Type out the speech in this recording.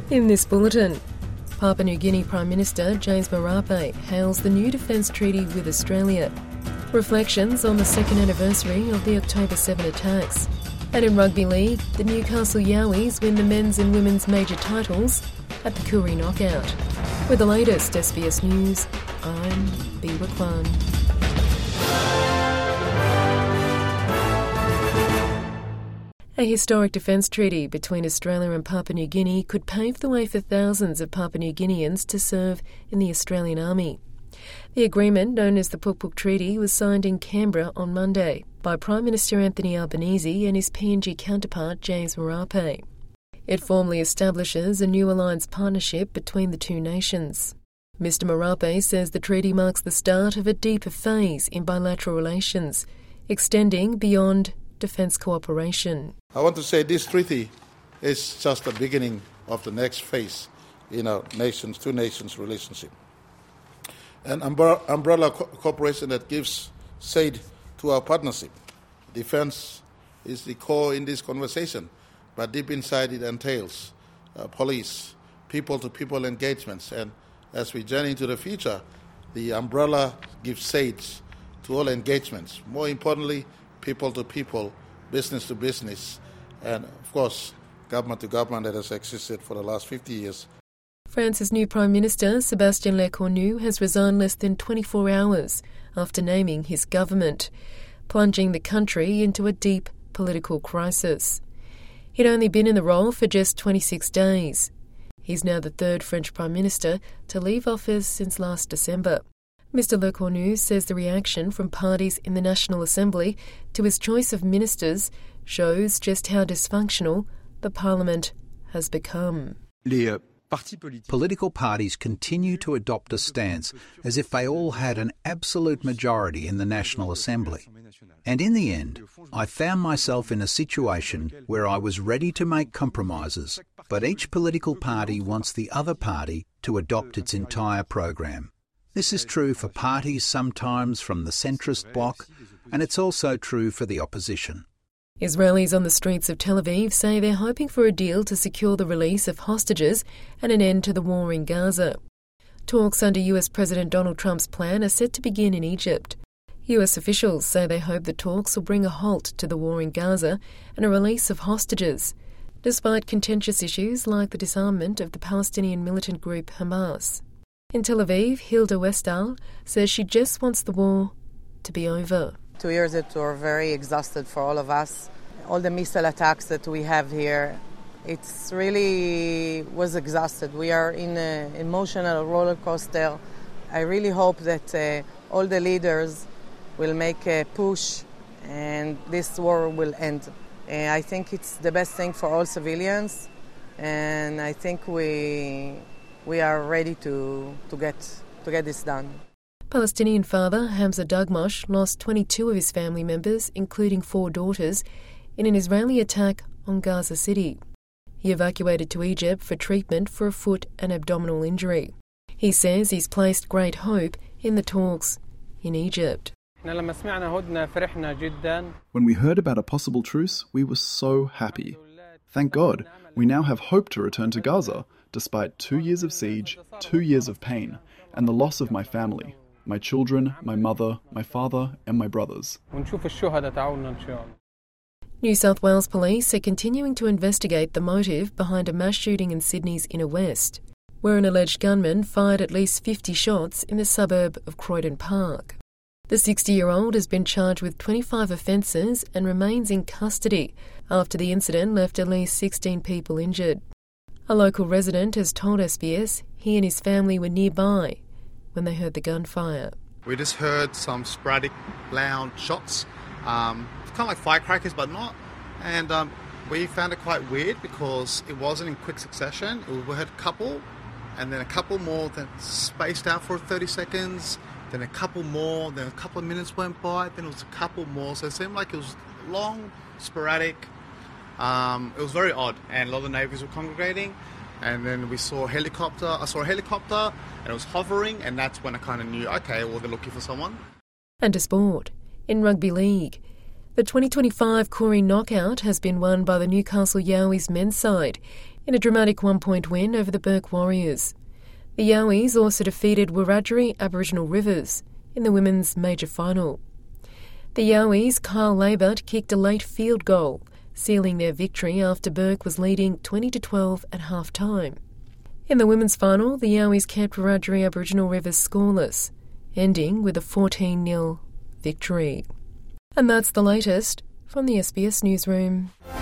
In this bulletin, Papua New Guinea Prime Minister James Marape hails the new defence treaty with Australia. Reflections on the second anniversary of the October 7 attacks. And in Rugby League, the Newcastle Yowies win the men's and women's major titles at the Koori Knockout. With the latest SBS News, I'm Biwa Kwan. A historic defence treaty between Australia and Papua New Guinea could pave the way for thousands of Papua New Guineans to serve in the Australian Army. The agreement, known as the Puk Puk Treaty, was signed in Canberra on Monday by Prime Minister Anthony Albanese and his PNG counterpart James Marape. It formally establishes a new alliance partnership between the two nations. Mr Marape says the treaty marks the start of a deeper phase in bilateral relations, extending beyond defence cooperation. I want to say this treaty is just the beginning of the next phase in our two nations relationship. An umbrella cooperation that gives shade to our partnership. Defence is the core in this conversation, but deep inside it entails police, people-to-people engagements, and as we journey into the future, the umbrella gives shade to all engagements. More importantly, people to people, business to business, and of course, government to government that has existed for the last 50 years. France's new Prime Minister, Sébastien Lecornu, has resigned less than 24 hours after naming his government, plunging the country into a deep political crisis. He'd only been in the role for just 26 days. He's now the third French Prime Minister to leave office since last December. Mr Lecornu says the reaction from parties in the National Assembly to his choice of ministers shows just how dysfunctional the Parliament has become. Political parties continue to adopt a stance as if they all had an absolute majority in the National Assembly. And in the end, I found myself in a situation where I was ready to make compromises, but each political party wants the other party to adopt its entire program. This is true for parties sometimes from the centrist bloc, and it's also true for the opposition. Israelis on the streets of Tel Aviv say they're hoping for a deal to secure the release of hostages and an end to the war in Gaza. Talks under US President Donald Trump's plan are set to begin in Egypt. US officials say they hope the talks will bring a halt to the war in Gaza and a release of hostages, despite contentious issues like the disarmament of the Palestinian militant group Hamas. In Tel Aviv, Hilda Westall says she just wants the war to be over. 2 years it were very exhausted for all of us. All the missile attacks that we have here, it's really was exhausted. We are in an emotional roller coaster. I really hope that all the leaders will make a push and this war will end. I think it's the best thing for all civilians, and I think we are ready to get this done. Palestinian father Hamza Dagmosh lost 22 of his family members, including 4 daughters, in an Israeli attack on Gaza City. He evacuated to Egypt for treatment for a foot and abdominal injury. He says he's placed great hope in the talks in Egypt. When we heard about a possible truce, we were so happy. Thank God, we now have hope to return to Gaza, despite 2 years of siege, 2 years of pain, and the loss of my family, my children, my mother, my father, and my brothers. New South Wales police are continuing to investigate the motive behind a mass shooting in Sydney's inner west, where an alleged gunman fired at least 50 shots in the suburb of Croydon Park. The 60-year-old has been charged with 25 offences and remains in custody after the incident left at least 16 people injured. A local resident has told SBS he and his family were nearby when they heard the gunfire. We just heard some sporadic, loud shots, kind of like firecrackers, but not. And we found it quite weird because it wasn't in quick succession. We heard a couple, and then a couple more, then spaced out for 30 seconds, then a couple more, then a couple of minutes went by, then it was a couple more. So it seemed like it was long, sporadic. It was very odd, and a lot of the neighbours were congregating, and then I saw a helicopter, and it was hovering, and that's when I kind of knew, okay, well, they're looking for someone. And to sport. In Rugby League, the 2025 Koori Knockout has been won by the Newcastle Yowies men's side in a dramatic one-point win over the Burke Warriors. The Yowies also defeated Wiradjuri Aboriginal Rivers in the women's major final. The Yowies' Kyle Labert kicked a late field goal, sealing their victory after Burke was leading 20-12 at half-time. In the women's final, the Yowies kept Wiradjuri Aboriginal Rivers scoreless, ending with a 14-0 victory. And that's the latest from the SBS Newsroom.